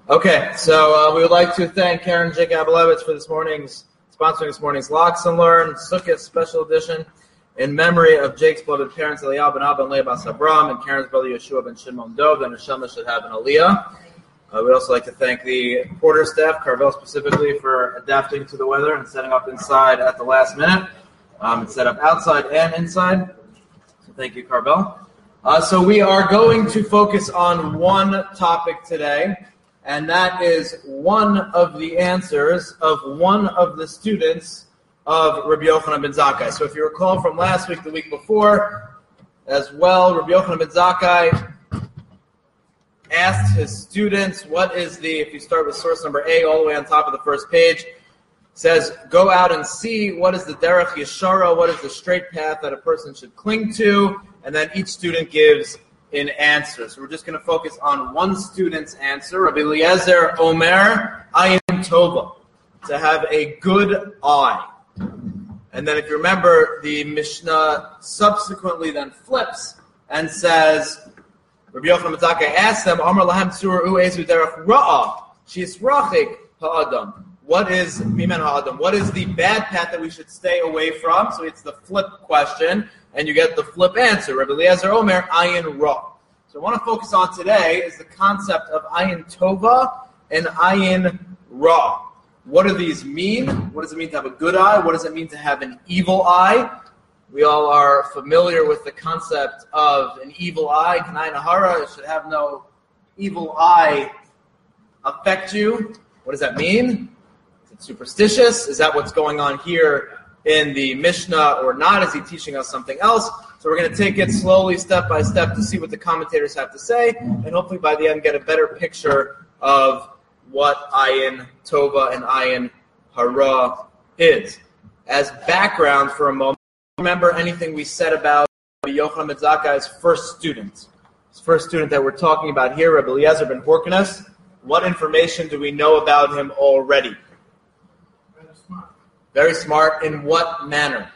Okay, so we would like to thank Karen J. Gabalevitz for sponsoring this morning's Locks and Learn Sukkot special edition in memory of Jake's beloved parents, Eliyahu ben Abba and Leah bas Abram, and Karen's brother Yeshua ben Shimon Dov. That Neshama should have an Aliyah. We'd also like to thank the Porter staff, Carvel specifically, for adapting to the weather and setting up inside at the last minute. It's set up outside and inside. So thank you, Carvel. So we are going to focus on one topic today, and that is one of the answers of one of the students of Rabbi Yochanan ben Zakkai. So if you recall from last week, the week before, as well, Rabbi Yochanan ben Zakkai asked his students, if you start with source number A all the way on top of the first page, says, go out and see what is the derech yeshara, what is the straight path that a person should cling to, and then each student gives an answer. So we're just going to focus on one student's answer. Rabbi Eliezer Omer, Ayin Tova, to have a good eye. And then if you remember, the Mishnah subsequently then flips and says, Rabbi Yochanan ben Zakkai asks them, Amar lahem tzur u'ezu derech ra'a, shisrachik ha'adam. What is mimen ha'adam? What is the bad path that we should stay away from? So it's the flip question, and you get the flip answer. Rabbi Eliezer Omer, Ayin Ra. So what I want to focus on today is the concept of Ayin Tova and Ayin Ra. What do these mean? What does it mean to have a good eye? What does it mean to have an evil eye? We all are familiar with the concept of an evil eye. Kanai Nahara, it should have no evil eye affect you. What does that mean? Is it superstitious? Is that what's going on here in the Mishnah or not? Is he teaching us something else? So we're going to take it slowly, step by step, to see what the commentators have to say, and hopefully by the end get a better picture of what Ayin Tova and Ayin Hara is. As background for a moment, remember anything we said about Yochanan ben Zakkai's first student? His first student that we're talking about here, Rabbi Eliezer ben Horkinus. What information do we know about him already? Very smart. Very smart. In what manner?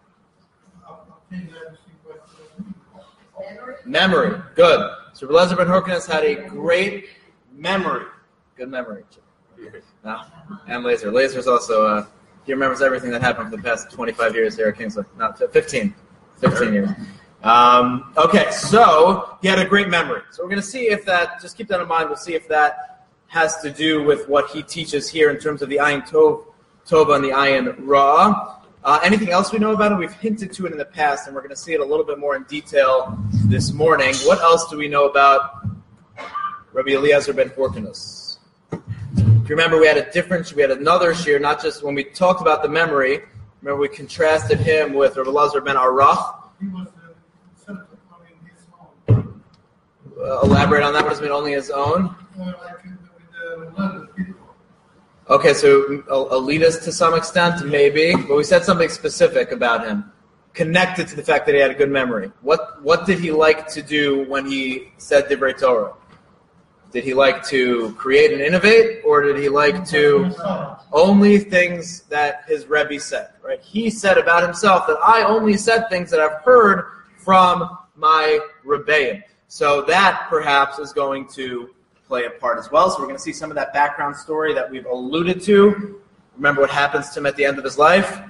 Memory. Good. So Rabbi Eliezer ben Horkinus had a great memory. Good memory. No. And Laser. Laser's also, he remembers everything that happened for the past 25 years here at Kingsley. Not 15 years. Okay, so he had a great memory. So we're going to see if that, just keep that in mind, we'll see if that has to do with what he teaches here in terms of the Ayin Tova and the Ayin Ra. Anything else we know about it? We've hinted to it in the past, and we're going to see it a little bit more in detail this morning. What else do we know about Rabbi Eliezer ben Horkinus? If you remember, we had another shir, not just when we talked about the memory. Remember, we contrasted him with Rabbi Eliezer ben Arach. He was the center of his own. Elaborate on that. What does it mean, only his own? Like with the learned people. Okay, so elitist to some extent, maybe. But we said something specific about him, connected to the fact that he had a good memory. What did he like to do when he said Divrei Torah? Did he like to create and innovate, or did he like to only things that his Rebbe said? Right? He said about himself that I only said things that I've heard from my Rebbeim. So that perhaps is going to play a part as well. So we're going to see some of that background story that we've alluded to. Remember what happens to him at the end of his life?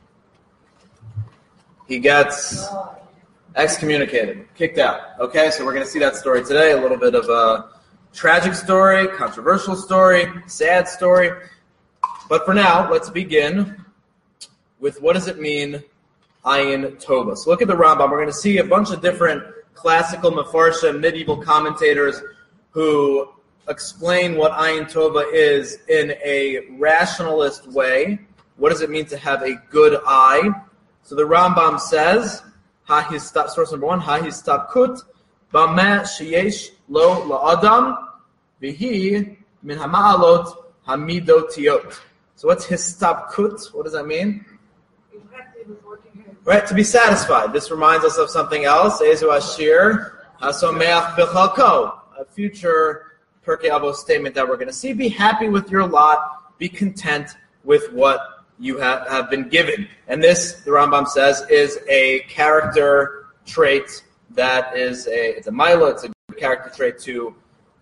He gets excommunicated, kicked out. Okay, so we're going to see that story today, a little bit of a tragic story, controversial story, sad story. But for now, let's begin with what does it mean, Ayin Tova. So look at the Rambam. We're going to see a bunch of different classical Mefarshim, medieval commentators who explain what Ayin Tova is in a rationalist way. What does it mean to have a good eye? So the Rambam says, source number 1, Hahistabkut b'meh sheyesh lo la'adam v'hi min hama'alot hamidotiot. So what's histabkut? What does that mean? Right, to be satisfied. This reminds us of something else. Ezu ashir hasomeach b'chalko. A future Pirkei Avos statement that we're going to see. Be happy with your lot. Be content with what you have been given. And this, the Rambam says, is a character trait that is it's a mila, it's a good character trait to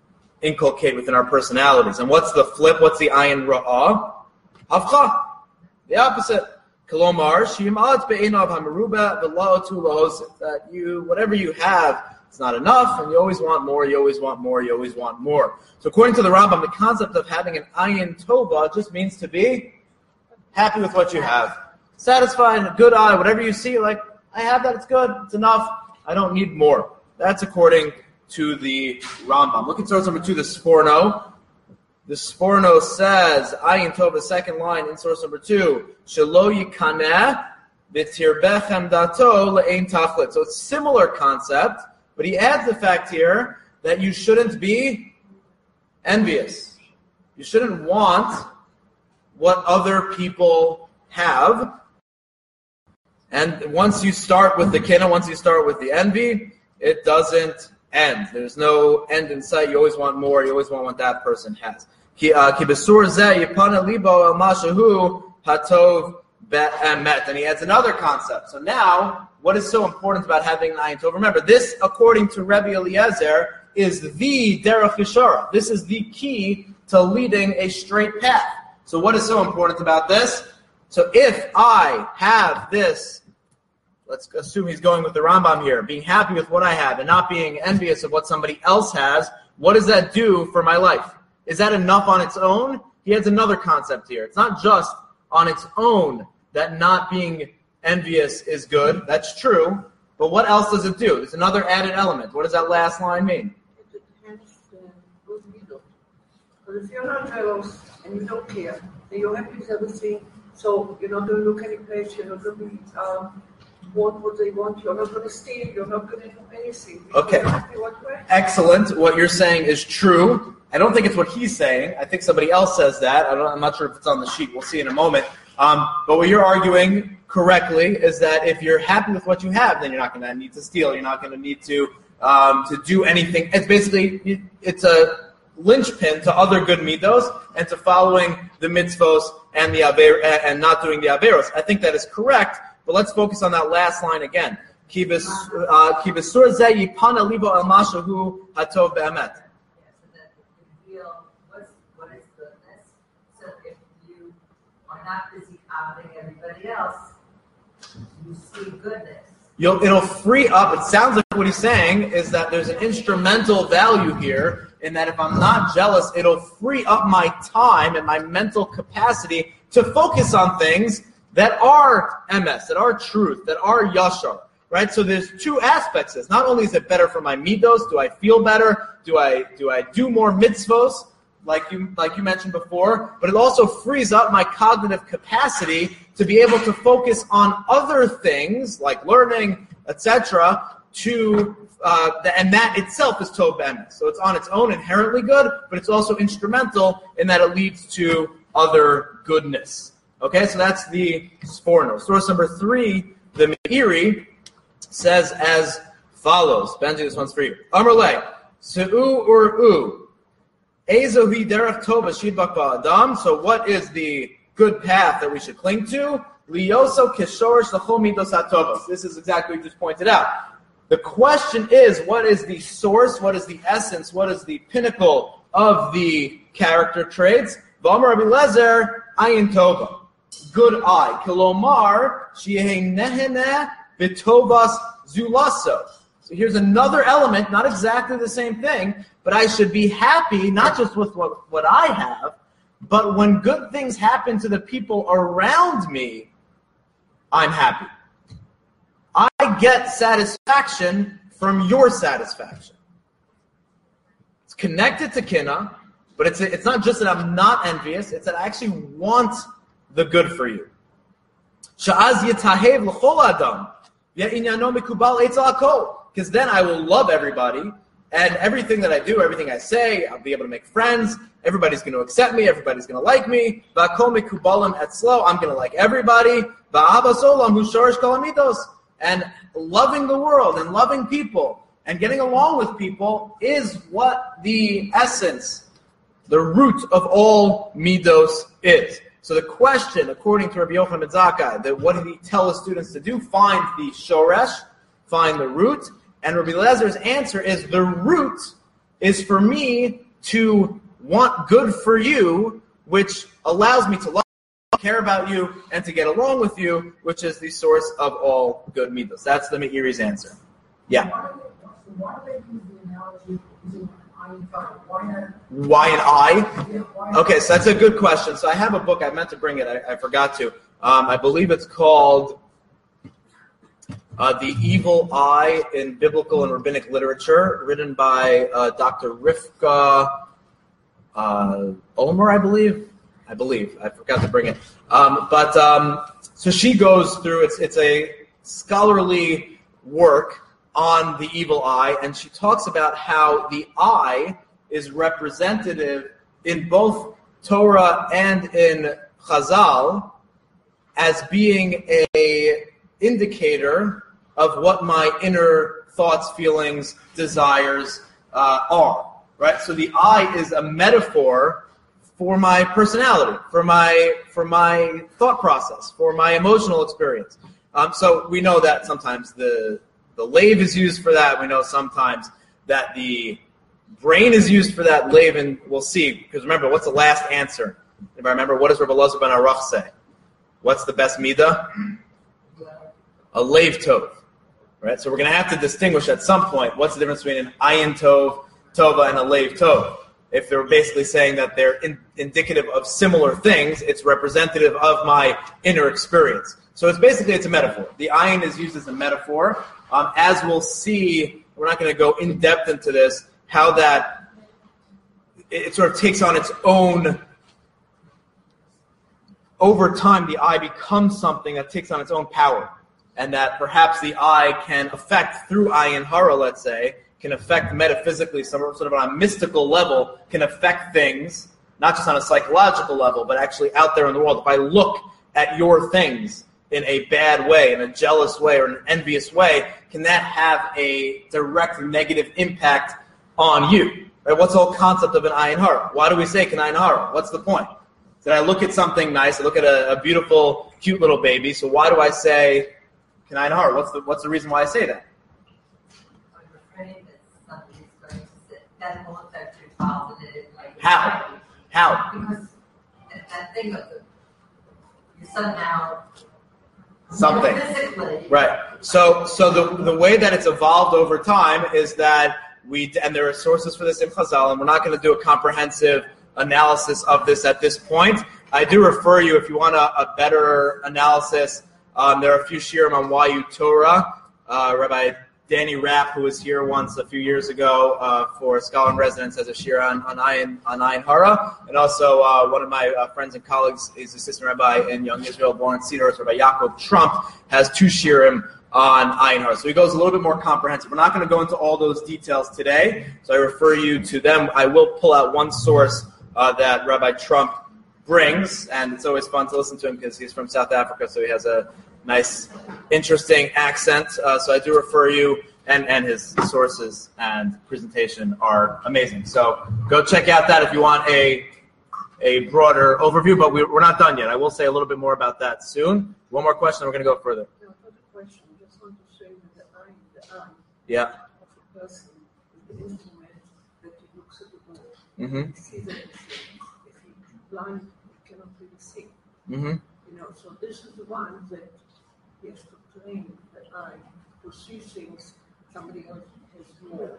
inculcate within our personalities. And what's the flip? What's the ayin ra'ah? Havcha. The opposite. Kolomar, shi'imad be'enav hamaruba v'la'otu lahosit. That whatever you have, it's not enough, and you always want more, you always want more, you always want more. So according to the Rambam, the concept of having an ayin tova just means to be happy with what you have. Satisfied, a good eye, whatever you see, like, I have that, it's good, it's enough, I don't need more. That's according to the Rambam. Look at source number 2, the Sforno. The Sforno says, ayin tova, second line in source number 2, shelo yikaneh v'tirbechem dato le'ein tachlit. So it's a similar concept, but he adds the fact here that you shouldn't be envious. You shouldn't want what other people have. And once you start with the kinna, once you start with the envy, it doesn't end. There's no end in sight. You always want more. You always want what that person has. And he adds another concept. So now, what is so important about having an ayin tov? Remember, this, according to Rebbe Eliezer, is the derech yeshara. This is the key to leading a straight path. So what is so important about this? So if I have this, let's assume he's going with the Rambam here, being happy with what I have and not being envious of what somebody else has, what does that do for my life? Is that enough on its own? He has another concept here. It's not just on its own that not being envious is good. That's true. But what else does it do? There's another added element. What does that last line mean? It enhances those middle. But if you're not jealous and you don't care, and you're happy with everything, so you're not going to look any place, you're not going to want what they want, you're not going to steal, you're not going to do anything. Okay. Excellent. What you're saying is true. I don't think it's what he's saying. I think somebody else says that. I'm not sure if it's on the sheet. We'll see in a moment. But what you're arguing correctly is that if you're happy with what you have, then you're not going to need to steal. You're not going to need to do anything. It's basically, it's a linchpin to other good midos and to following the mitzvos and the and not doing the averos. I think that is correct. But let's focus on that last line again. Ki b'sur zeh yipana libo el mashahu hatov be'emet. What is goodness? So if you are not busy copying everybody else, you see goodness. It'll free up. It sounds like what he's saying is that there's an instrumental value here in that if I'm not jealous, it'll free up my time and my mental capacity to focus on things that are emes, that are truth, that are yashar. Right? So there's two aspects. Not only is it better for my midos, do I feel better? Do I do more mitzvos? Like you mentioned before, but it also frees up my cognitive capacity to be able to focus on other things like learning, etc. And that itself is tov be'emes. So it's on its own inherently good, but it's also instrumental in that it leads to other goodness. Okay, so that's the Sforno. Source number 3, the Meiri, says as follows. Benji, this one's for you. Amar le, se'u ur'u. Ezohi derech tova shidbak ba'adam. So what is the good path that we should cling to? Liyoso kishorish l'chol midos hatovos. This is exactly what you just pointed out. The question is, what is the source, what is the essence, what is the pinnacle of the character traits? V'amar Rabbi Lezer, ayin tova. Good eye. Kilomar, sheyeh nehene v'tovas zulaso. So here's another element, not exactly the same thing, but I should be happy, not just with what I have, but when good things happen to the people around me, I'm happy. I get satisfaction from your satisfaction. It's connected to kinna, but it's not just that I'm not envious, it's that I actually want the good for you. Sha'az yitahev l'chol adam, y'inyano mikubal eitz hakol. Because then I will love everybody, and everything that I do, everything I say, I'll be able to make friends. Everybody's going to accept me. Everybody's going to like me. V'akol mikubalim etzlo. I'm going to like everybody. V'ahavas olam hu shorish kol hamidos. And loving the world and loving people and getting along with people is what the essence, the root of all midos is. So the question, according to Rabbi Yochanan ben Zakkai, that what did he tell his students to do? Find the shoresh, find the root. And Rabbi Lezer's answer is the root is for me to want good for you, which allows me to love you, care about you, and to get along with you, which is the source of all good midos. That's the Meiri's answer. Yeah. Why do they use the analogy of using ayin hara? Why an eye? Okay, so that's a good question. So I have a book. I meant to bring it. I forgot to. I believe it's called The Evil Eye in Biblical and Rabbinic Literature, written by Dr. Rivka Omer, I believe. I forgot to bring it. So she goes through, it's a scholarly work on the evil eye, and she talks about how the eye is representative in both Torah and in Chazal as being a indicator of what my inner thoughts, feelings, desires are. Right? So the eye is a metaphor for my personality, for my thought process, for my emotional experience. So we know that sometimes the lave is used for that. We know sometimes that the brain is used for that. Lave, and we'll see. Because remember, what's the last answer? If I remember, what does Rabbi Elazar ben Aruch say? What's the best midah? A lave tov. Right? So we're going to have to distinguish at some point what's the difference between an ayin tov, tova, and a lave tov. If they're basically saying that they're indicative of similar things, it's representative of my inner experience. So it's a metaphor. The ayin is used as a metaphor. As we'll see, we're not going to go in depth into this, how that it sort of takes on its own, over time the eye becomes something that takes on its own power. And that perhaps the eye can affect, through ayin hara, let's say, can affect metaphysically, sort of on a mystical level, can affect things, not just on a psychological level, but actually out there in the world. If I look at your things in a bad way, in a jealous way, or an envious way, can that have a direct negative impact on you? Right? What's the whole concept of an ayin hara? Why do we say kan ayin hara? What's the point? Did I look at something nice? I look at a beautiful, cute little baby. So why do I say kan ayin hara? What's the reason why I say that? I'm afraid that somebody's going to sit. That will affect your child. How? Because that thing of your son now. Something. Physically. Right. So the way that it's evolved over time is that and there are sources for this in Chazal, and we're not going to do a comprehensive analysis of this at this point. I do refer you, if you want a better analysis, there are a few shiurim on YU Torah. Rabbi Danny Rapp, who was here once a few years ago for Scholar in Residence, has a shiur on ayin hara, and also one of my friends and colleagues is assistant rabbi in Young Israel, born in Cedar, Rabbi Yaakov Trump, has two shiurim on ayin hara. So he goes a little bit more comprehensive. We're not going to go into all those details today, so I refer you to them. I will pull out one source that Rabbi Trump brings, and it's always fun to listen to him because he's from South Africa, so he has a nice, interesting accent. So I do refer you, and his sources and presentation are amazing. So go check out that if you want a broader overview, but we're not done yet. I will say a little bit more about that soon. One more question, and we're going to go further. No, not a question. I just want to say that the eye Yeah. of a person is the instrument that he looks at the world. Mm-hmm. He sees everything. If he's blind, he cannot really see. Mm-hmm. So this is the one that he has to train the eye to see things somebody else has more.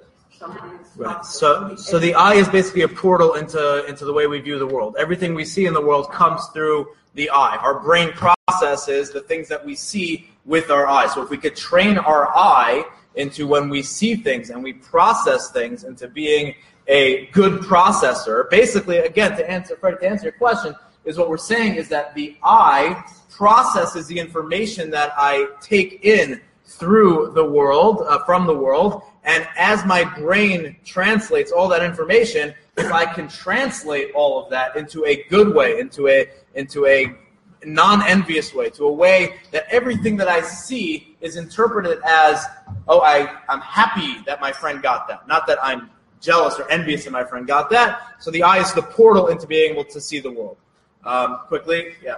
Right. So the eye is basically a portal into the way we view the world. Everything we see in the world comes through the eye. Our brain processes the things that we see with our eye. So if we could train our eye into, when we see things and we process things, into being a good processor, basically, again, to answer your question, is what we're saying is that the eye processes the information that I take in through the world, from the world, and as my brain translates all that information, if I can translate all of that into a good way, into a non-envious way, to a way that everything that I see is interpreted as, I'm happy that my friend got that, not that I'm jealous or envious that my friend got that. So the eye is the portal into being able to see the world. Quickly, yeah.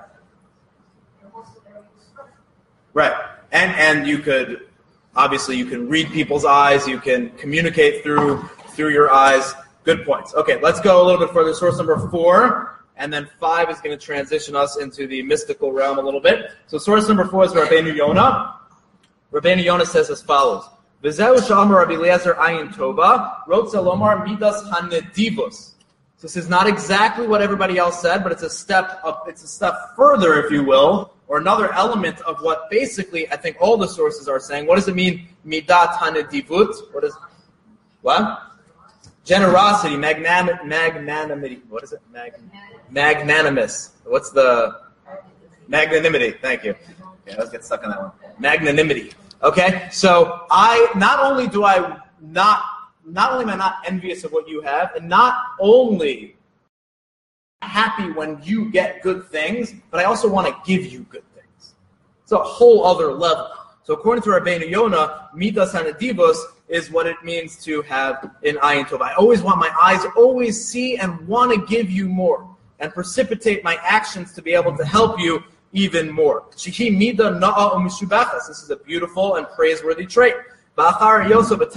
Right. And you could, obviously, you can read people's eyes, you can communicate through your eyes. Good points. Okay, let's go a little bit further. Source number 4, and then 5 is going to transition us into the mystical realm a little bit. So source number 4 is Rabbeinu Yonah. Rabbeinu Yonah says as follows: V'zeu she'amar Rabbi Eliezer ayin tova, rotze lomar midas hanedivus. So this is not exactly what everybody else said, but it's a step up. It's a step further, if you will, or another element of what basically I think all the sources are saying. What does it mean, midat hanedivut? What? Generosity, magnanimity. What is it? Magnanimous. What's the magnanimity? Thank you. Okay, let's get stuck on that one. Magnanimity. Okay, so not only am I not envious of what you have, and not only happy when you get good things, but I also want to give you good things. It's a whole other level. So according to Rabbeinu Yonah, midas hanedivos is what it means to have an ayin tov. I always want my eyes always see and want to give you more, and precipitate my actions to be able to help you even more. Shehi mida na'a u'mishubachas. This is a beautiful and praiseworthy trait. And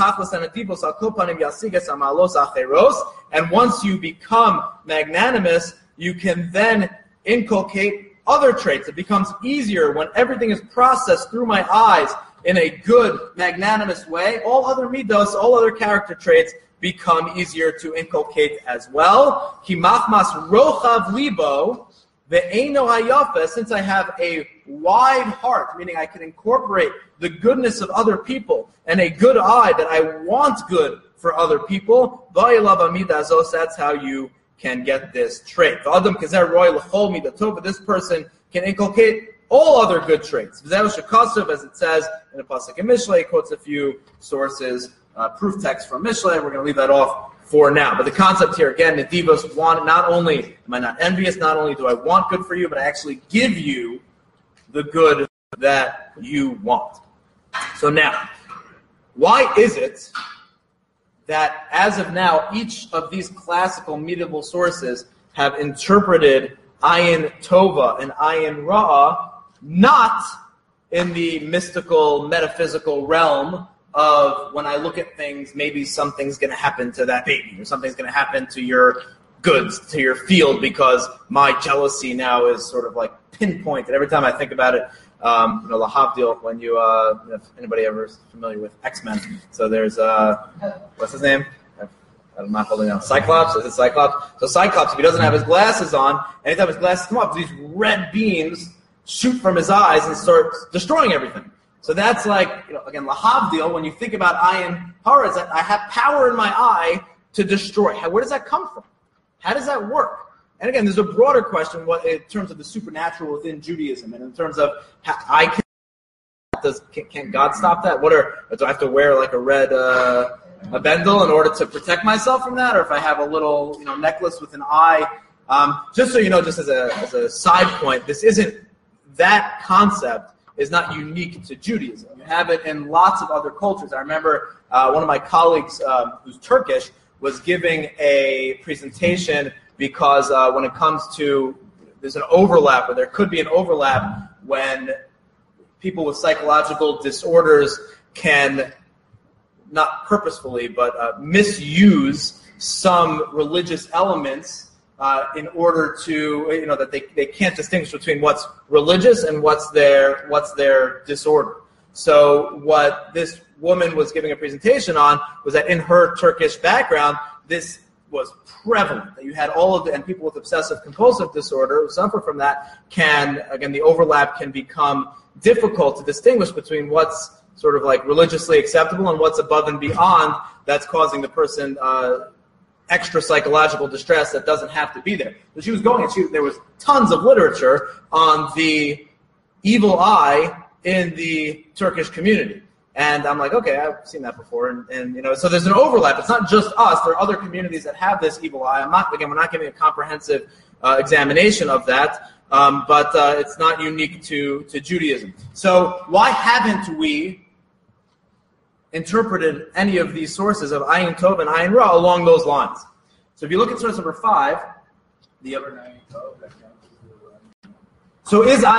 once you become magnanimous, you can then inculcate other traits. It becomes easier when everything is processed through my eyes in a good, magnanimous way. All other midos, all other character traits become easier to inculcate as well. Kimachmas rochav libo. Since I have a wide heart, meaning I can incorporate the goodness of other people, and a good eye that I want good for other people, that's how you can get this trait. This person can inculcate all other good traits. As it says in the Pasuk in Mishlei, he quotes a few sources, proof text from Mishlei. We're going to leave that off for now. But the concept here, again, Nedivos, not only am I not envious, not only do I want good for you, but I actually give you the good that you want. So now, why is it that as of now, each of these classical medieval sources have interpreted ayin tova and ayin ra'ah not in the mystical, metaphysical realm of when I look at things, maybe something's going to happen to that baby, or something's going to happen to your goods, to your field, because my jealousy now is sort of like pinpointed. Every time I think about it, Lahavdil, when you, if anybody ever is familiar with X-Men, so there's, what's his name? I'm not holding out. Cyclops? Is it Cyclops? So Cyclops, if he doesn't have his glasses on, anytime his glasses come up, these red beams shoot from his eyes and start destroying everything. So that's like, again, Lahavdil, when you think about ayin hara, is that I have power in my eye to destroy. Where does that come from? How does that work? And again, there's a broader question in terms of the supernatural within Judaism, and in terms of how can God stop that? Do I have to wear like a red a bendel in order to protect myself from that, or if I have a little necklace with an eye? Just so you know, just as a side point, that concept is not unique to Judaism. You have it in lots of other cultures. I remember one of my colleagues who's Turkish was giving a presentation because when it comes to, there's an overlap, or there could be an overlap when people with psychological disorders can, not purposefully, but misuse some religious elements in order to, that they can't distinguish between what's religious and what's their disorder. So what this woman was giving a presentation on was that in her Turkish background, this was prevalent, that you had and people with obsessive compulsive disorder who suffer from that the overlap can become difficult to distinguish between what's sort of like religiously acceptable and what's above and beyond that's causing the person extra psychological distress that doesn't have to be there. So she was there was tons of literature on the evil eye in the Turkish community. And I'm like, okay, I've seen that before. And so there's an overlap. It's not just us. There are other communities that have this evil eye. We're not giving a comprehensive examination of that, but it's not unique to Judaism. So why haven't we interpreted any of these sources of ayin tov and ayin ra along those lines? So if you look at source number 5, the other ayin tov. So is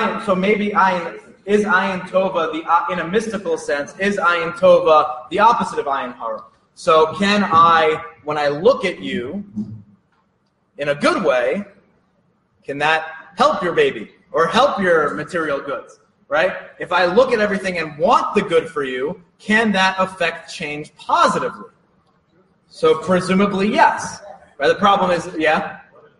ayin tova in a mystical sense? Is ayin tova the opposite of ayin hara? So can I when I look at you in a good way, can that help your baby or help your material goods, right? If I look at everything and want the good for you, can that affect change positively? So presumably, yes. Right? The problem is, yeah?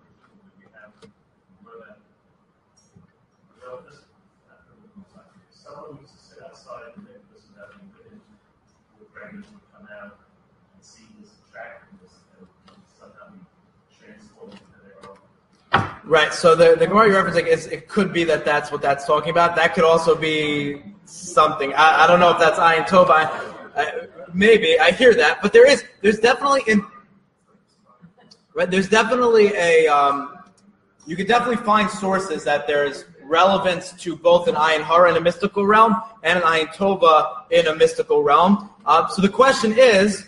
Someone used to sit outside and think this is happening, the pregnant would come out and see this attractiveness and somehow be transformed into their own. Right, so the Gemara you're referencing it could be that that's what that's talking about. That could also be something. I don't know if that's Ayin Tov. Maybe I hear that, but there's definitely there's definitely you could definitely find sources that there's relevance to both an Ayin Hara in a mystical realm and an Ayin Tova in a mystical realm. So the question is,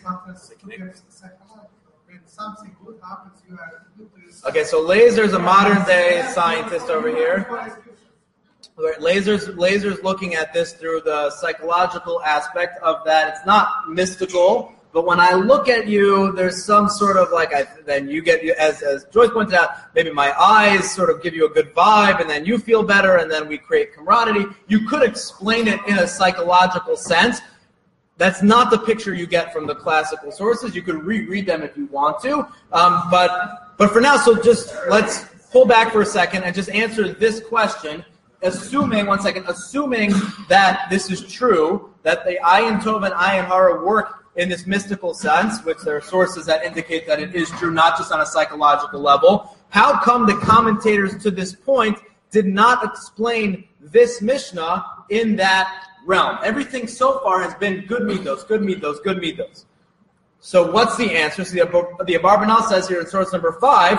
Something good happens, you have to do this. okay, so Laser's a modern day scientist over here. Right, Laser's looking at this through the psychological aspect of that. It's not mystical, but when I look at you, there's some sort of then you get, as Joyce pointed out, maybe my eyes sort of give you a good vibe, and then you feel better, and then we create camaraderie. You could explain it in a psychological sense. That's not the picture you get from the classical sources. You could reread them if you want to, but for now, so just let's pull back for a second and just answer this question. Assuming that this is true, that the Ayin Tov and Ayin Hara work in this mystical sense, which there are sources that indicate that it is true, not just on a psychological level, how come the commentators to this point did not explain this Mishnah in that realm? Everything so far has been good midos, good midos, good midos. So what's the answer? So the Abarbanel says here in source number 5,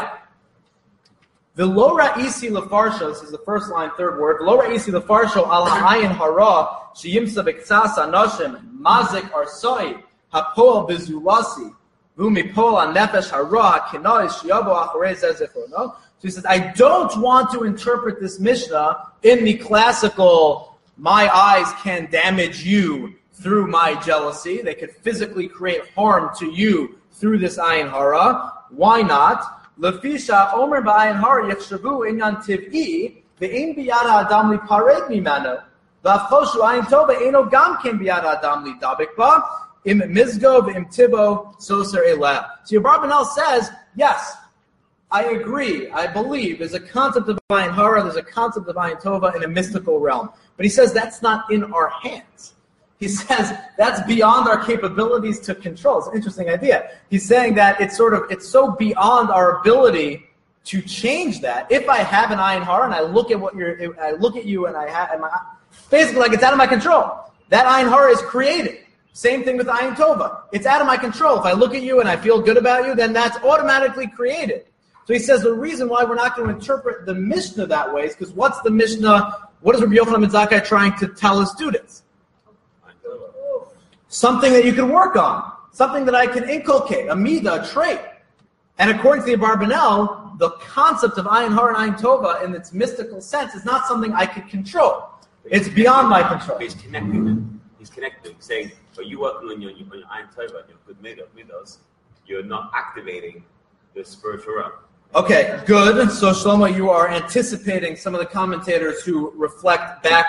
V'lo ra'isi lefarsho, this is the first line, third word, V'lo ra'isi lefarsho al ha'ayin hara sheyimsa b'ktsas anoshim mazik arsoi ha'poel bezulasi v'umi poel ha'nefesh hara ha'kinoi sheyavo acharei zezefo. No? So he says, I don't want to interpret this Mishnah in the classical, my eyes can damage you through my jealousy. They could physically create harm to you through this ayin hara. Why not? Lefisha omer ba'ayin hara yechshavu inyan tiv'i ve'ein biyad ha'adam lipared mimano v'afoshu ayin tova eino gam ken biyad ha'adam lidabek ba im mizgo ve'im tibo soser eleh. So Abarbanel says, yes, I agree, I believe, there's a concept of Ayin Hara, there's a concept of Ayin Tova in a mystical realm. But he says that's not in our hands. He says that's beyond our capabilities to control. It's an interesting idea. He's saying that it's so beyond our ability to change that. If I have an Ayin Hara and I look at you and I have basically it's out of my control. That Ayin Hara is created. Same thing with Ayin Tova. It's out of my control. If I look at you and I feel good about you, then that's automatically created. So he says the reason why we're not going to interpret the Mishnah that way is because what's the Mishnah? What is Rabbi Yochanan ben Zakkai trying to tell his students? Something that you can work on. Something that I can inculcate. A midah, a trait. And according to the Abarbanel, the concept of Ayin Hara and Ayin Tova in its mystical sense is not something I can control. It's beyond my control. He's connecting. He's saying, but you working on your Ayin Tova, your good midos, you're not activating the spiritual realm. Okay, good. So Shlomo, you are anticipating some of the commentators who reflect back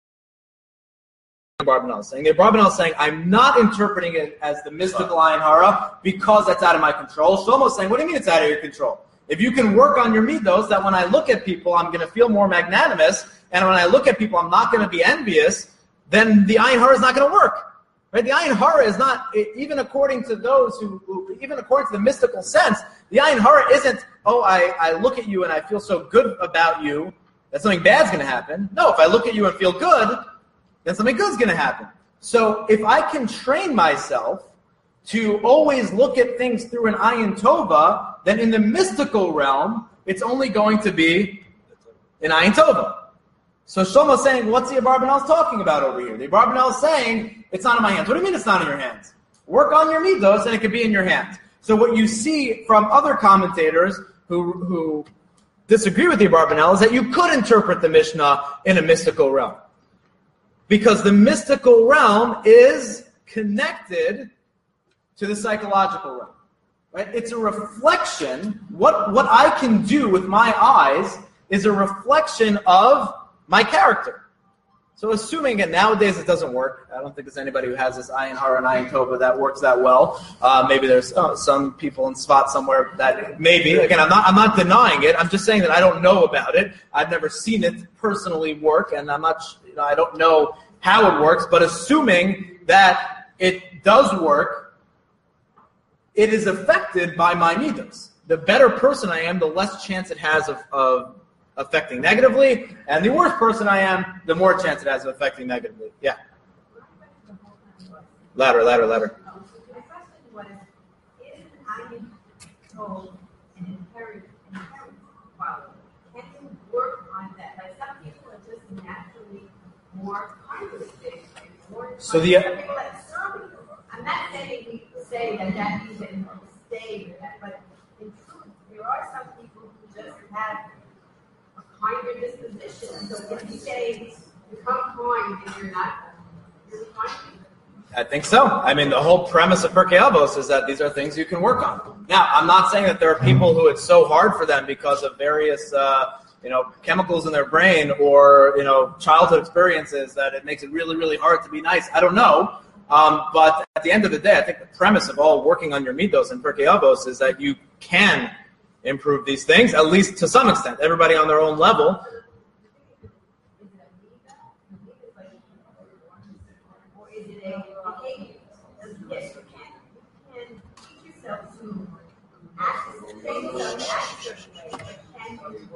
on the Abarbanel saying. The Abarbanel saying, I'm not interpreting it as the mystical Ayin Hara because that's out of my control. Shlomo saying, what do you mean it's out of your control? If you can work on your midos, that when I look at people, I'm going to feel more magnanimous, and when I look at people, I'm not going to be envious, then the Ayin Hara is not going to work. Right? The Ayin Hara is not, even according to those even according to the mystical sense, the Ayin Hara isn't, I look at you and I feel so good about you that something bad's going to happen. No, if I look at you and feel good, then something good's going to happen. So if I can train myself to always look at things through an Ayin Tova, then in the mystical realm, it's only going to be an Ayin Tova. So Shlomo's saying, what's the Abarbanel talking about over here? The Abarbanel is saying, it's not in my hands. What do you mean it's not in your hands? Work on your midos and it could be in your hands. So what you see from other commentators who disagree with the Abarbanel is that you could interpret the Mishnah in a mystical realm. Because the mystical realm is connected to the psychological realm. Right? It's a reflection. What I can do with my eyes is a reflection of my character. So assuming, and nowadays it doesn't work. I don't think there's anybody who has this ayin hara and ayin tova that works that well. Maybe there's some people in Svat somewhere that maybe. Again, I'm not denying it. I'm just saying that I don't know about it. I've never seen it personally work, and I don't know how it works. But assuming that it does work, it is affected by my midos. The better person I am, the less chance it has of affecting negatively, and the worse person I am, the more chance it has of affecting negatively. Yeah. Louder. My question was, is ayin tov an inherent quality? Can you work on that? Like some people are just naturally more kindly, So people that serve you. I'm not saying we say that means that you stay with that, but in truth, there are some people who just have a kinder disposition. So if you say become kind and you're not really kind, I think so. I mean, the whole premise of Pirkei Avos is that these are things you can work on. Now, I'm not saying that there are people who it's so hard for them because of various chemicals in their brain or childhood experiences that it makes it really, really hard to be nice. I don't know. But at the end of the day, I think the premise of all working on your midos and Pirkei Avos is that you can improve these things, at least to some extent. Everybody on their own level. or is it a behavior? Yes, you can teach yourself to act a certain way, but can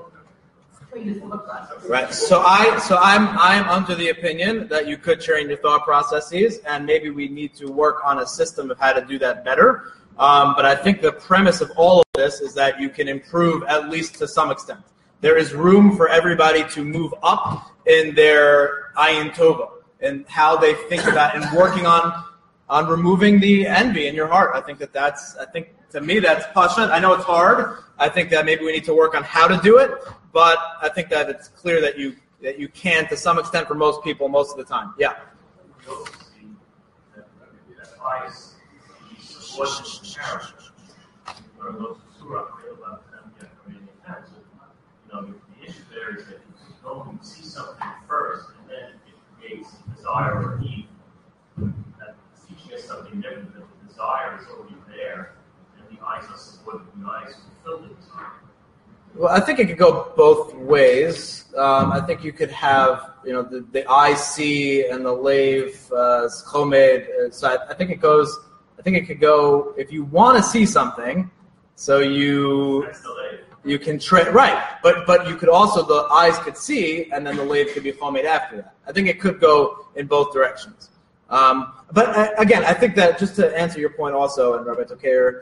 you thought process? Right. So I'm under the opinion that you could train your thought processes, and maybe we need to work on a system of how to do that better. But I think the premise of all of this is that you can improve at least to some extent. There is room for everybody to move up in their ayin tova and how they think about and working on removing the envy in your heart. I think to me that's passionate. I know it's hard. I think that maybe we need to work on how to do it, but I think that it's clear that you can to some extent for most people most of the time. Yeah. We also see that ice supports the character. Or those who are about them get really intense. The issue there is that you see something first, and then it creates desire or need. That teaching us something different, that the desire is already there, and the eyes are supported, the eyes fulfill the desire. Well, I think it could go both ways. I think you could have, the eye see and the lave chomed. So I think it could go if you want to see something. So you can train right, but you could also the eyes could see, and then the lave could be chomed after that. I think it could go in both directions. But again, I think that just to answer your point also, and Rabbi Tokayer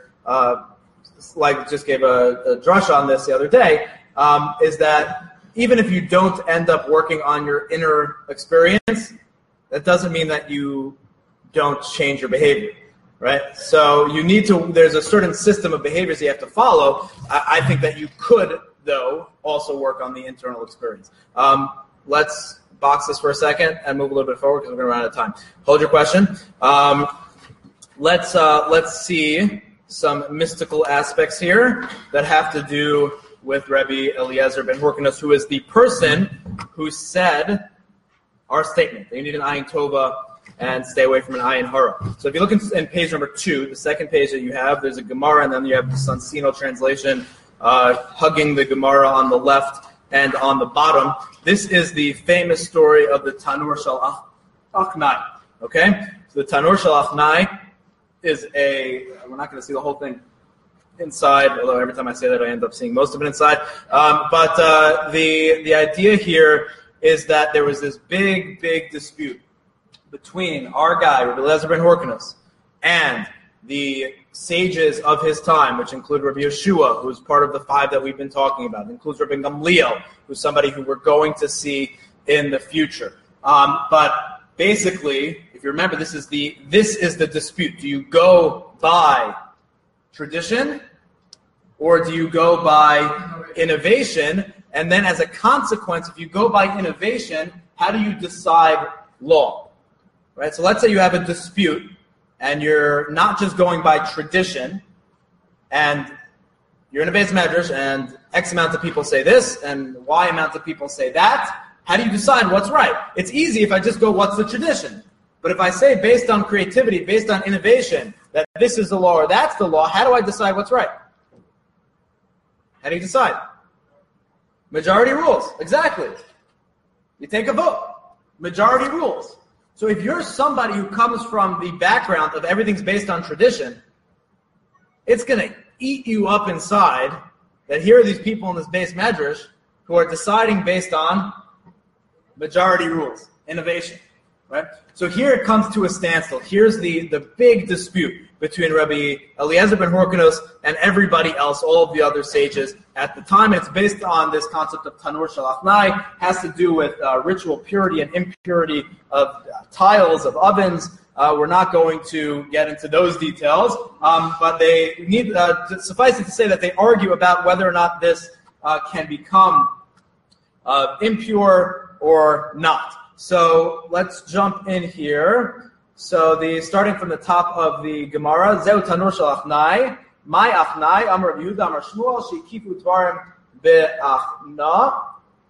just gave a drush on this the other day, is that even if you don't end up working on your inner experience, that doesn't mean that you don't change your behavior, right? So you need to, there's a certain system of behaviors you have to follow. I think that you could, though, also work on the internal experience. Let's box this for a second and move a little bit forward because we're going to run out of time. Hold your question. Let's see some mystical aspects here that have to do with Rabbi Eliezer ben Horkonos, who is the person who said our statement that you need an ayin tova and stay away from an ayin hara. So if you look in page number 2, the second page that you have, there's a Gemara, and then you have the Sansino translation hugging the Gemara on the left and on the bottom. This is the famous story of the Tanur Shel Achnai. Okay? So the Tanur Shel Achnai is we're not going to see the whole thing inside, although every time I say that I end up seeing most of it inside. But the idea here is that there was this big dispute between our guy, Rabbi Eliezer ben Horkonos, and the sages of his time, which include Rabbi Yeshua, who's part of the 5 that we've been talking about. It includes Rabbi Gamliel, who's somebody who we're going to see in the future. But basically, if you remember, this is the dispute. Do you go by tradition, or do you go by innovation? And then as a consequence, if you go by innovation, how do you decide law? Right? So let's say you have a dispute, and you're not just going by tradition, and you're in a base medrash, and X amount of people say this, and Y amount of people say that, how do you decide what's right? It's easy if I just go, what's the tradition? But if I say based on creativity, based on innovation, that this is the law or that's the law, how do I decide what's right? How do you decide? Majority rules. Exactly. You take a vote. Majority rules. So if you're somebody who comes from the background of everything's based on tradition, it's going to eat you up inside that here are these people in this base medrash who are deciding based on majority rules, innovation, right? So here it comes to a standstill. Here's the big dispute between Rabbi Eliezer ben Horkonos and everybody else, all of the other sages at the time. And it's based on this concept of Tanur Shalachnai, has to do with ritual purity and impurity of tiles, of ovens. We're not going to get into those details, but they need suffice it to say that they argue about whether or not this can become impure or not. So let's jump in here. So starting from the top of the Gemara, Zeu Tanur Shalachnai, my Achnai, Amar Rabbi Yehuda, Amar Shmuel, Shekifu Dvarim be'achna,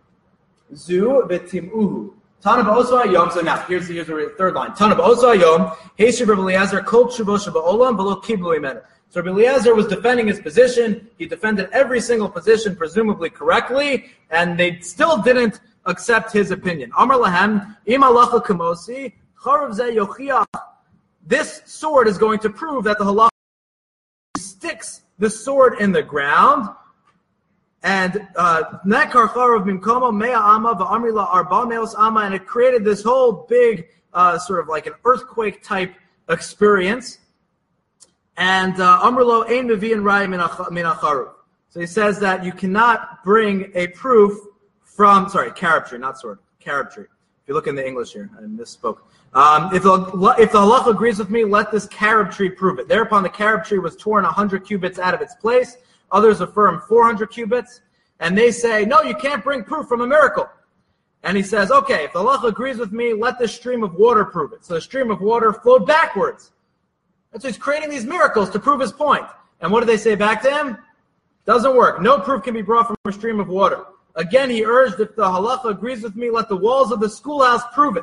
Zu be'timuhu. Tana ba'osa hayom. So now here's the third line. Tana ba'osa hayom. Heishiv Rabbi Eliezer kol tshuvo sheba'olam v'lo kiblu imenu. So Rabbi Eliezer was defending his position. He defended every single position, presumably correctly, and they still didn't accept his opinion. Amar lahem im halacha kamosi charav zeh yochiach. This sword is going to prove that the halacha sticks the sword in the ground. And nekar charav mimkomo mea ama va'amrila arba meos ama, and it created this whole big sort of like an earthquake type experience. And amrlo ein mevi'in raya min acharuv. So he says that you cannot bring a proof from, carob tree, not sword, carob tree. If you look in the English here, I misspoke. If the halacha agrees with me, let this carob tree prove it. Thereupon the carob tree was torn 100 cubits out of its place. Others affirm 400 cubits. And they say, no, you can't bring proof from a miracle. And he says, okay, if the halacha agrees with me, let this stream of water prove it. So the stream of water flowed backwards. And so he's creating these miracles to prove his point. And what do they say back to him? Doesn't work. No proof can be brought from a stream of water. Again, he urged, if the halacha agrees with me, let the walls of the schoolhouse prove it.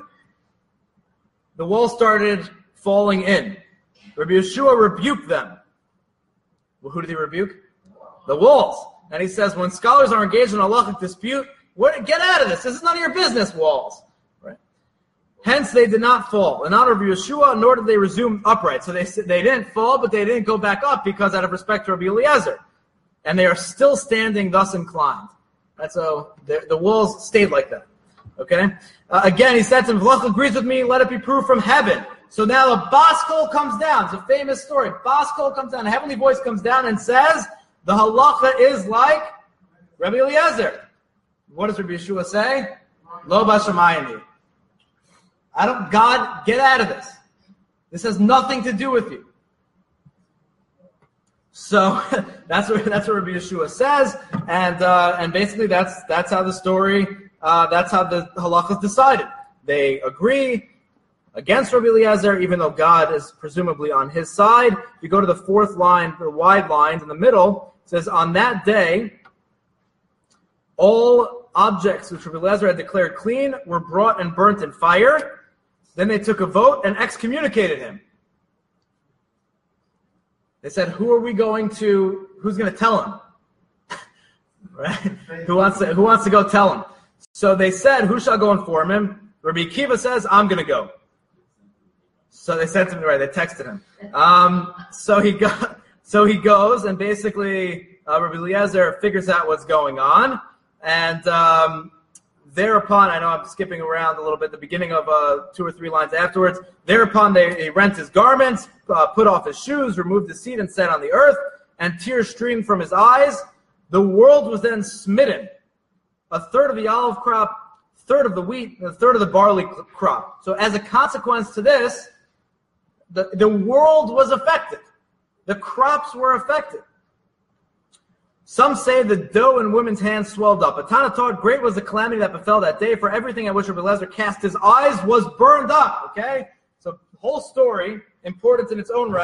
The walls started falling in. Rabbi Yeshua rebuked them. Well, who did he rebuke? The walls. And he says, when scholars are engaged in a halachic dispute, get out of this. This is none of your business, walls. Right? Hence, they did not fall. In honor of Yeshua, nor did they resume upright. So they didn't fall, but they didn't go back up because out of respect to Rabbi Eliezer. And they are still standing, thus inclined. That's so the walls stayed like that. Okay? Again, he said to him, if halacha agrees with me, let it be proved from heaven. So now a baskol comes down. It's a famous story. Baskol comes down. A heavenly voice comes down and says, the halacha is like Rabbi Eliezer. What does Rabbi Yeshua say? Lo b'shamayim. God, get out of this. This has nothing to do with you. So that's what Rabbi Yeshua says, and basically that's how the story, that's how the halacha is decided. They agree against Rabbi Eliezer, even though God is presumably on his side. If you go to the fourth line, the wide lines in the middle, it says, on that day, all objects which Rabbi Eliezer had declared clean were brought and burnt in fire. Then they took a vote and excommunicated him. They said, who's going to tell him? Right? Who wants to go tell him? So they said, who shall go inform him? Rabbi Akiva says, I'm going to go. So they sent him, right, they texted him. So he goes, and basically Rabbi Eliezer figures out what's going on. And thereupon, I know I'm skipping around a little bit, the beginning of 2 or 3 lines afterwards, thereupon they rent his garments, put off his shoes, removed his seat, and sat on the earth, and tears streamed from his eyes. The world was then smitten. A third of the olive crop, a third of the wheat, and a third of the barley crop. So as a consequence to this, the world was affected. The crops were affected. Some say the dough in women's hands swelled up. But Tana taught, great was the calamity that befell that day, for everything at which Rabbi Eliezer cast his eyes was burned up. Okay? So the whole story, important in its own right,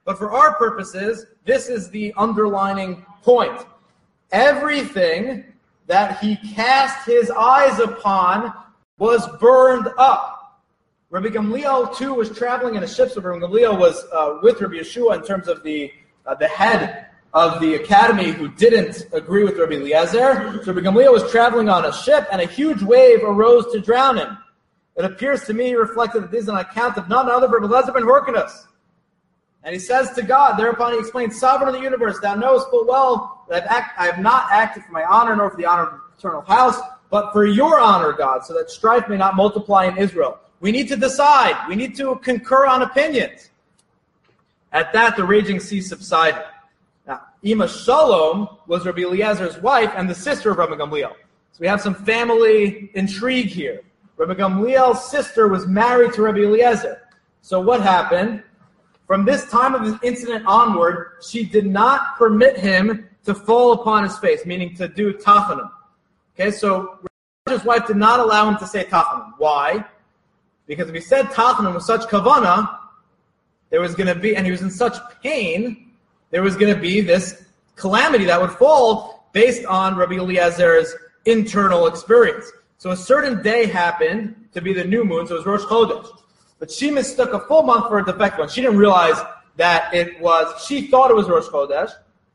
But for our purposes, this is the underlining point. Everything that he cast his eyes upon was burned up. Rabbi Gamliel, too, was traveling in a ship. So Rabbi Gamliel was with Rabbi Yeshua in terms of the head of the academy who didn't agree with Rabbi Eliezer. So Rabbi Gamliel was traveling on a ship, and a huge wave arose to drown him. It appears to me, he reflected, that this is an account of none other but Eliezer ben Hyrcanus. And he says to God, thereupon he explains, Sovereign of the universe, thou knowest full well that I have not acted for my honor, nor for the honor of the eternal house, but for your honor, God, so that strife may not multiply in Israel. We need to decide. We need to concur on opinions. At that, the raging sea subsided. Now, Ima Shalom was Rabbi Eliezer's wife and the sister of Rabbi Gamliel. So we have some family intrigue here. Rabbi Gamliel's sister was married to Rabbi Eliezer. So what happened? From this time of the incident onward, she did not permit him to fall upon his face, meaning to do tachanun. Okay, so his wife did not allow him to say tachanun. Why? Because if he said tachanun with such kavana, there was going to be, and he was in such pain, there was going to be this calamity that would fall based on Rabbi Eliezer's internal experience. So a certain day happened to be the new moon, so it was Rosh Chodesh. But she mistook a full month for a defective one. She didn't realize that she thought it was Rosh Chodesh,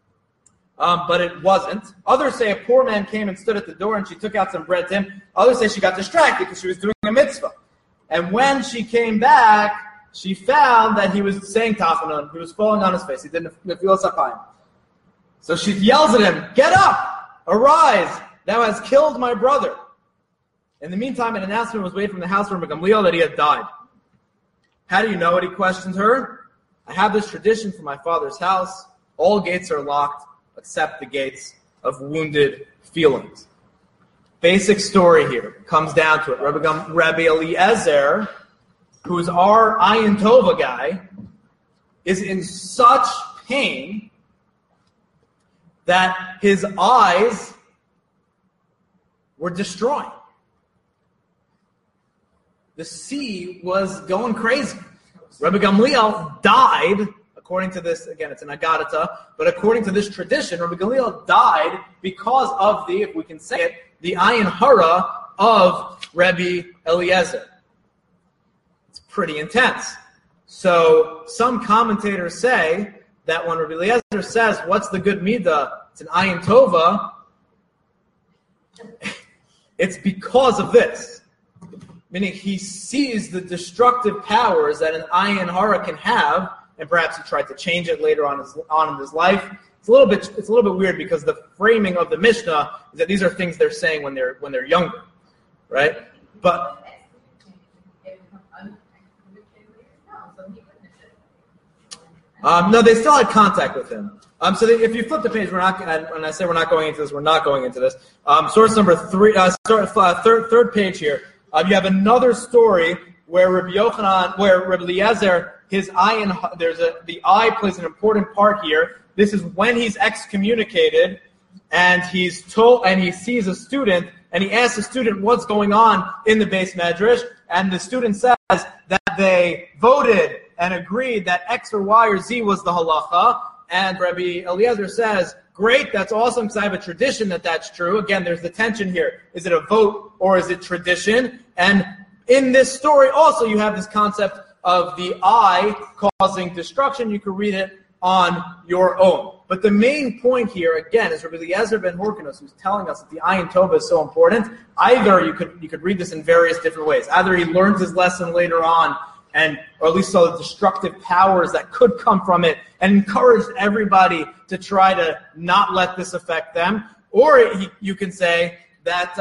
but it wasn't. Others say a poor man came and stood at the door and she took out some bread to him. Others say she got distracted because she was doing a mitzvah. And when she came back, she found that he was saying tachanun. He was falling on his face. He didn't feel sapayim. So she yells at him, "Get up! Arise! Thou hast killed my brother." In the meantime, an announcement was made from the house from Gamliel that he had died. How do you know it? He questioned her. I have this tradition from my father's house. All gates are locked except the gates of wounded feelings. Basic story here. Comes down to it. Rabbi Eliezer, who's our Ayin Tova guy, is in such pain that his eyes were destroying. The sea was going crazy. Rabbi Gamliel died, according to this, again, it's an Agadata, but according to this tradition, Rabbi Gamliel died because of the, if we can say it, the Ayin Hara of Rabbi Eliezer. It's pretty intense. So some commentators say that when Rabbi Eliezer says, what's the good midah? It's an Ayin Tova. It's because of this. Meaning he sees the destructive powers that an Ayin Hara can have, and perhaps he tried to change it later on in his life. It's a little bit weird because the framing of the Mishnah is that these are things they're saying when they're younger, right? But no, they still had contact with him. So if you flip the page, when I say we're not going into this, we're not going into this. Source number 3, third page here. You have another story where Rabbi Eliezer, his eye, the eye plays an important part here. This is when he's excommunicated, and he's told, and he sees a student, and he asks the student what's going on in the Beis Medrash, and the student says that they voted and agreed that X or Y or Z was the halacha, and Rabbi Eliezer says, great, that's awesome because I have a tradition that's true. Again, there's the tension here. Is it a vote or is it tradition? And in this story also you have this concept of the eye causing destruction. You can read it on your own. But the main point here, again, is Rabbi Eliezer ben Hyrcanus, who's telling us that the Ayin Tova is so important. Either you could read this in various different ways. Either he learned his lesson later on, or at least saw the destructive powers that could come from it, and encouraged everybody to try to not let this affect them. Or you can say that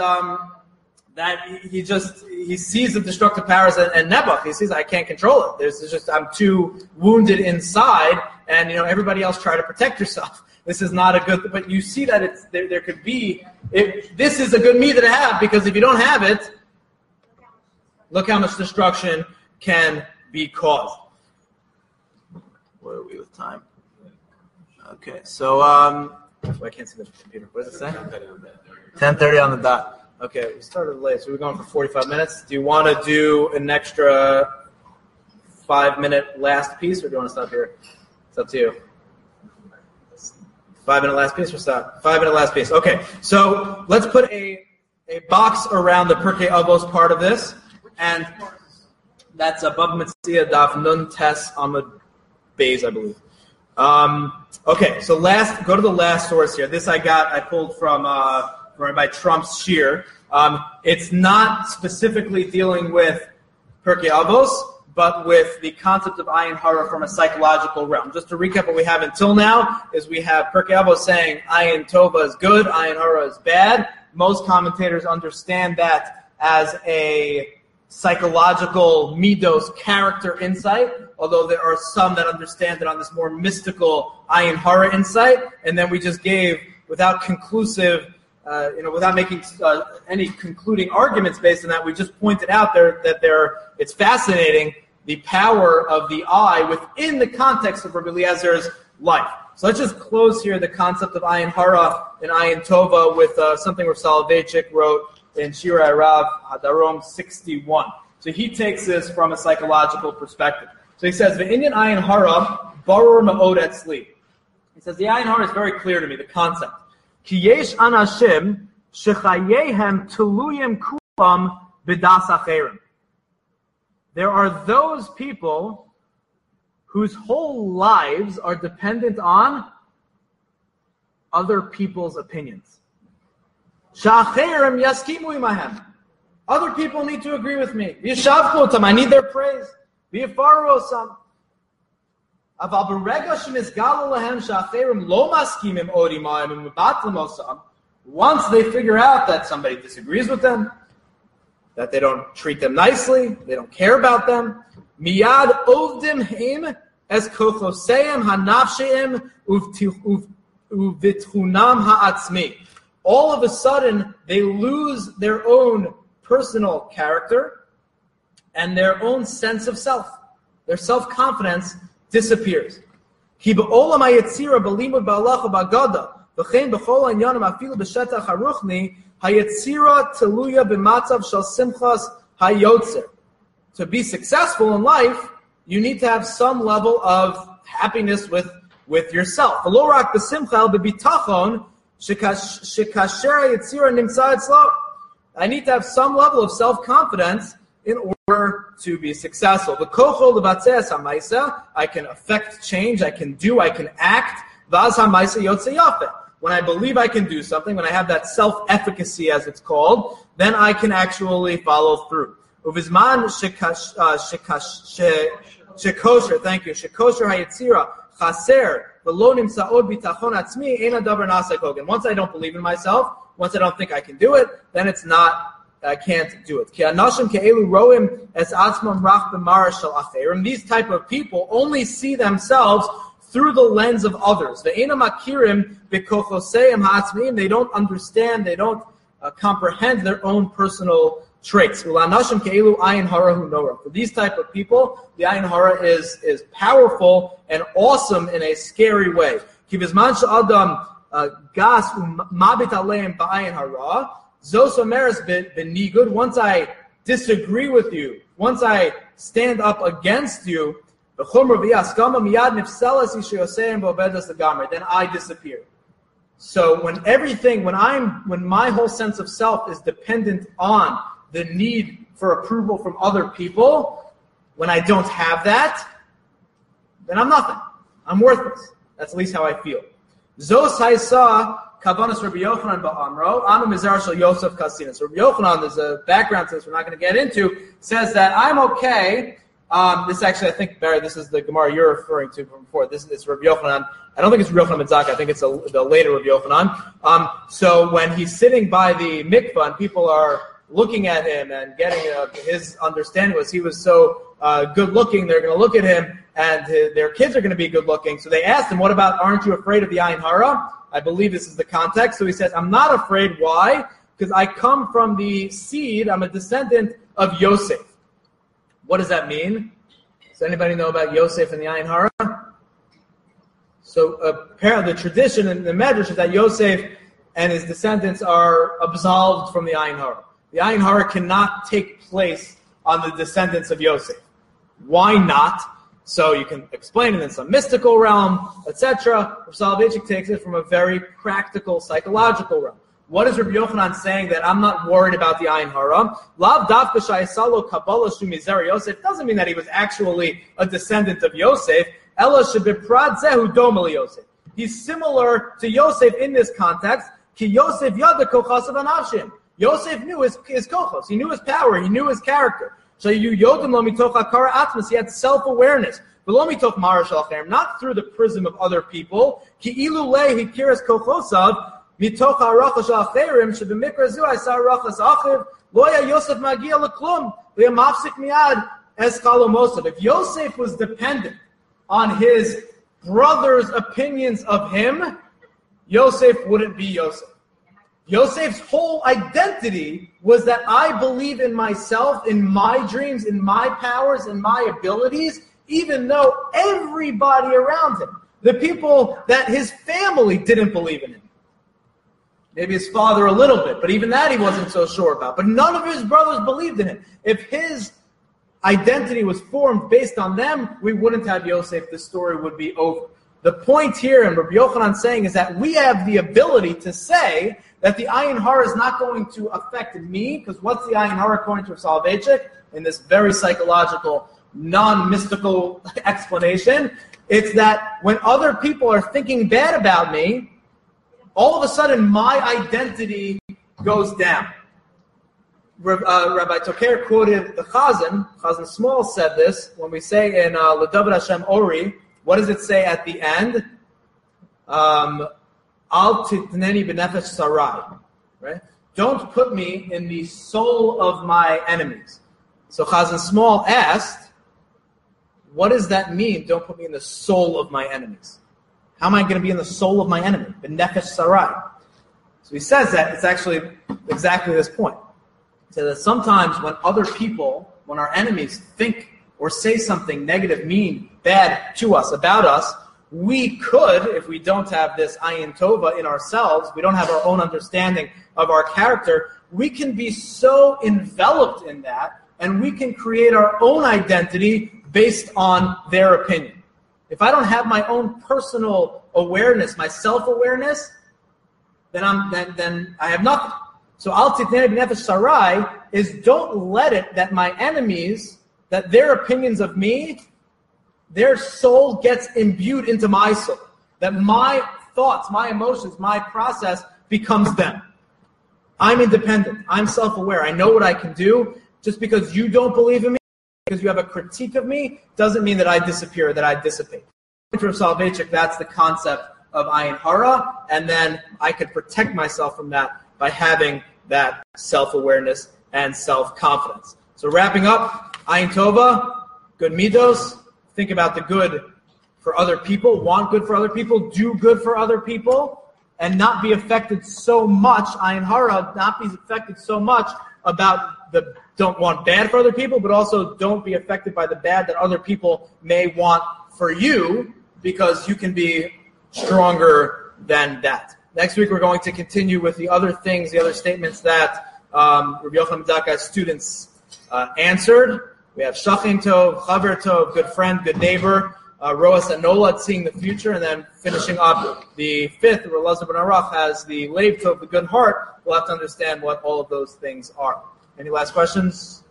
he sees the destructive powers and Nebuch. He sees, I can't control it. I'm too wounded inside, and everybody else try to protect yourself. This is not a good. But you see that there could be. This is a good midah to have, because if you don't have it, look how much destruction can be caused. Where are we with time? Okay, so I can't see the computer. What does it say? 10:30 on the dot. Okay, we started late, so we're going for 45 minutes. Do you want to do an extra 5-minute last piece, or do you want to stop here? It's up to you. 5-minute last piece or stop? 5-minute last piece. Okay, so let's put a box around the Pirkei Avos part of this, and that's above Mitzvah Daf Nun Tes Amud Beis, I believe. Okay, so go to the last source here. This I pulled from Rabbi Trump's shir. It's not specifically dealing with Pirkei Avos, but with the concept of Ayin Hara from a psychological realm. Just to recap what we have until now, is we have Pirkei Avos saying Ayin Tova is good, Ayin Hara is bad. Most commentators understand that as a psychological midos character insight, although there are some that understand it on this more mystical Ayin Hara insight. And then we just gave, without conclusive, without making any concluding arguments based on that, we just pointed out it's fascinating the power of the eye within the context of Rabbi Eliezer's life. So let's just close here the concept of Ayin Hara and Ayin Tova with something Rav Soloveitchik wrote in Shirei Rav Hadarom 61. So he takes this from a psychological perspective. So he says, "V'inyan Ayin Hara barur ma'od etzli." He says the Ayin Hara is very clear to me, the concept. Ki yesh anashim shechayehem teluyim kulam b'das acherim. There are those people whose whole lives are dependent on other people's opinions. Sha'acherim yaskimu imahem. Other people need to agree with me. Yishavku otam, I need their praise. V'yifaru osam. Aval b'rega shemizgalu lahem sha'acherim lo maskimim od imayim u'mebatlim osam. Once they figure out that somebody disagrees with them, that they don't treat them nicely, they don't care about them, miyad ovdim heim es kochoseim hanafsheim uvitchunam ha'atzmi. All of a sudden, they lose their own personal character and their own sense of self. Their self-confidence disappears. Ki ba'olam hayetzira b'limud ba'alacha ba'gada v'chein b'chol ha'inyanim afilu b'shetach haruchni hayetzira teluya b'matzav shel simchas hayotzer. To be successful in life, you need to have some level of happiness with yourself. V'lo rak b'simcha el b'bitachon shekasher hayetzira nimtza etzlo. I need to have some level of self-confidence in order to be successful. I can affect change, I can do, I can act. When I believe I can do something, when I have that self-efficacy, as it's called, then I can actually follow through. Thank you. Once I don't believe in myself, once I don't think I can do it, then I can't do it. These type of people only see themselves through the lens of others. They don't understand, they don't comprehend their own personal traits. For these type of people, the Ayin Hara is powerful and awesome in a scary way. Gas umabit aleim ba'ayin hara. Zos omeres benigud. Once I disagree with you, once I stand up against you, then I disappear. So when my whole sense of self is dependent on the need for approval from other people, when I don't have that, then I'm nothing. I'm worthless. That's at least how I feel. Zos haisa kavanas Rabbi Yochanan ba'amro anu mizar shel Yosef Kasinas. Rabbi Yochanan, there's a background to this we're not going to get into, says that I'm okay. This actually, I think, Barry, this is the Gemara you're referring to from before. This is Rabbi Yochanan. I don't think it's Rabbi Yochanan ben Zakkai. I think it's the later Rabbi Yochanan. So when he's sitting by the mikvah and people are looking at him and getting his understanding was he was so good looking, they're going to look at him and their kids are going to be good looking. So they asked him, what about, aren't you afraid of the Ayin Hara? I believe this is the context. So he says, I'm not afraid. Why? Because I come from the seed, I'm a descendant of Yosef. What does that mean? Does anybody know about Yosef and the Ayin Hara? So apparently the tradition in the Medrash is that Yosef and his descendants are absolved from the Ayin Hara. The Ayin Hara cannot take place on the descendants of Yosef. Why not? So you can explain it in some mystical realm, etc. Rav Soloveitchik takes it from a very practical, psychological realm. What is Rabbi Yochanan saying that I'm not worried about the Ayin Hara? Lav davka shayasalo kabbalah shumizer Yosef doesn't mean that he was actually a descendant of Yosef. Ella shebiprad zehu doma Yosef. He's similar to Yosef in this context. Ki Yosef yada kochasav anavshim. Yosef knew his kochos. He knew his power. He knew his character. So you yodim lo mitoch hakara atmas. He had self-awareness. But lo mitoch mara shel acherim, not through the prism of other people. Ki ilu le hikiras kochosav mitoch haracha shel acherim shebemikra zu ha'isa harachas achiv lo ya Yosef magia leklum lo ya mafsik miad es chalomosav. If Yosef was dependent on his brothers' opinions of him, Yosef wouldn't be Yosef. Yosef's whole identity was that I believe in myself, in my dreams, in my powers, in my abilities, even though everybody around him, the people that his family didn't believe in him. Maybe his father a little bit, but even that he wasn't so sure about. But none of his brothers believed in him. If his identity was formed based on them, we wouldn't have Yosef. The story would be over. The point here, and Rabbi Yochanan saying, is that we have the ability to say that the Ayin Hara is not going to affect me, because what's the Ayin Hara according to Soloveitchik? In this very psychological, non-mystical explanation, it's that when other people are thinking bad about me, all of a sudden my identity goes down. Rabbi Toker quoted the Chazan Small said this, when we say in L'David Hashem Ori, what does it say at the end? Al titneni b'nefesh sarai, right? Don't put me in the soul of my enemies. So Chazan Small asked, what does that mean? Don't put me in the soul of my enemies. How am I going to be in the soul of my enemy? B'nefesh sarai. So he says that it's actually exactly this point. He says that sometimes when other people, when our enemies think or say something negative, mean, bad to us, about us, we could, if we don't have this ayin tova in ourselves, we don't have our own understanding of our character, we can be so enveloped in that, and we can create our own identity based on their opinion. If I don't have my own personal awareness, my self-awareness, then I have nothing. So al titnei b'nefesh sarai is don't let it that my enemies, that their opinions of me, their soul gets imbued into my soul. That my thoughts, my emotions, my process becomes them. I'm independent. I'm self-aware. I know what I can do. Just because you don't believe in me, because you have a critique of me, doesn't mean that I disappear, that I dissipate. For Soloveitchik, that's the concept of Ayin Hara, and then I could protect myself from that by having that self-awareness and self-confidence. So wrapping up, Ayin Tova, good midos, think about the good for other people, want good for other people, do good for other people, and not be affected so much, Ayin Hara, not be affected so much about the don't want bad for other people, but also don't be affected by the bad that other people may want for you, because you can be stronger than that. Next week we're going to continue with the other things, the other statements that Rabbi Yochanan Zakai's students answered. We have Shachin Tov, Chaver Tov, good friend, good neighbor, Roas Anolad, seeing the future, and then finishing up the fifth, where Elazar ben Arach has the Leiv Tov, the good heart. We'll have to understand what all of those things are. Any last questions?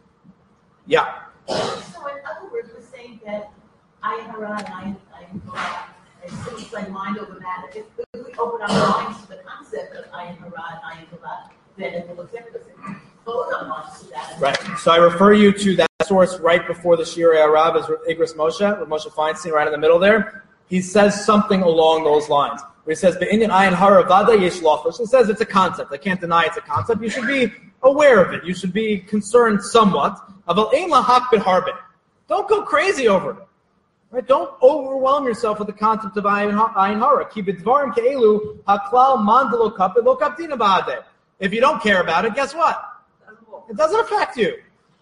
Yeah. So in other words, we're saying that Ayin Hara and Ayin Tova is like mind over matter. If we open our minds to the concept of Ayin Hara and Ayin Tova, then it will affect us. Both our minds to that. Right. So I refer you to that source right before the Shirei Harav is Igros Moshe, with Moshe Feinstein right in the middle there. He says something along those lines. Where he says, "Be'inyan Ayin Hara vada yesh lochos." He says it's a concept. I can't deny it's a concept. You should be aware of it. You should be concerned somewhat. Aval ein lahak b'harbe. Don't go crazy over it. Right? Don't overwhelm yourself with the concept of Ayin Hara. Ki b'dvarim ke'elu haklal mandalo kapit lo kaptina ba'adeh. If you don't care about it, guess what? It doesn't affect you.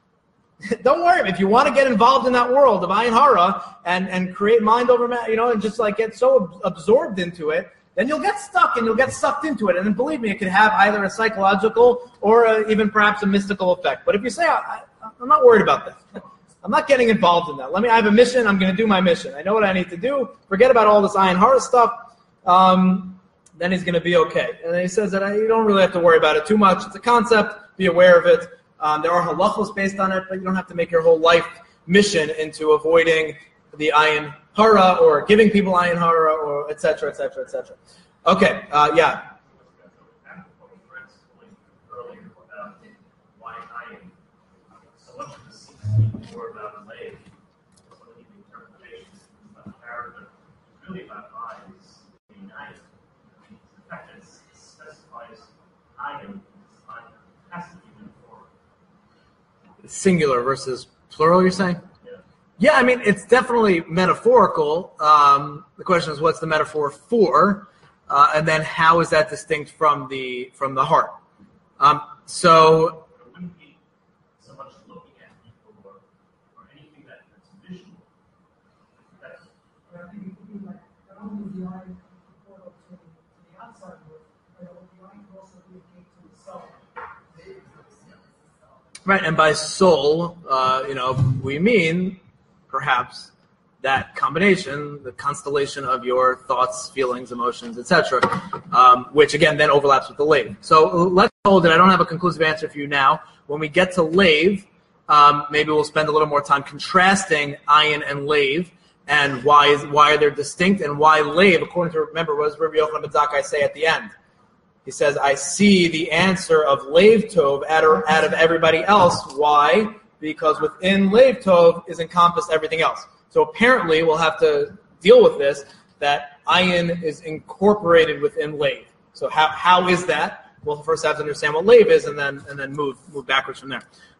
Don't worry. If you want to get involved in that world of Ayin Hara and create mind over matter, and just like get so absorbed into it, then you'll get stuck and you'll get sucked into it. And then believe me, it can have either a psychological or even perhaps a mystical effect. But if you say, I'm not worried about that, I'm not getting involved in that. I have a mission. I'm going to do my mission. I know what I need to do. Forget about all this ayin hara stuff. Then he's going to be okay. And then he says that you don't really have to worry about it too much. It's a concept. Be aware of it. There are halachos based on it, but you don't have to make your whole life mission into avoiding the ayin hara or giving people ayin hara or et cetera, et cetera, et cetera. Okay, yeah. More about lay, some of the interpretations about character, really about eyes being united. The fact that it specifies item has to be metaphorical. Singular versus plural, you're saying? Yeah, I mean, it's definitely metaphorical. The question is, what's the metaphor for? And then how is that distinct from the heart? So It wouldn't be so much looking at people or anything that's visual. That's I think it could be like not only the eye portal to the outside world, but the eye could also be a gate to the soul. right, and by soul, we mean perhaps that combination, the constellation of your thoughts, feelings, emotions, etc., which again then overlaps with the lave. So let's hold it. I don't have a conclusive answer for you now. When we get to lave, maybe we'll spend a little more time contrasting ayin and lave, and why are they distinct, and why lave, according to, remember, what does Rabbi Yochanan ben Zakkai say at the end? He says, I see the answer of lave tov out of everybody else. Why? Because within lave tov is encompassed everything else. So apparently we'll have to deal with this, that ayin is incorporated within lave. So how is that? We'll first have to understand what lave is and then move backwards from there.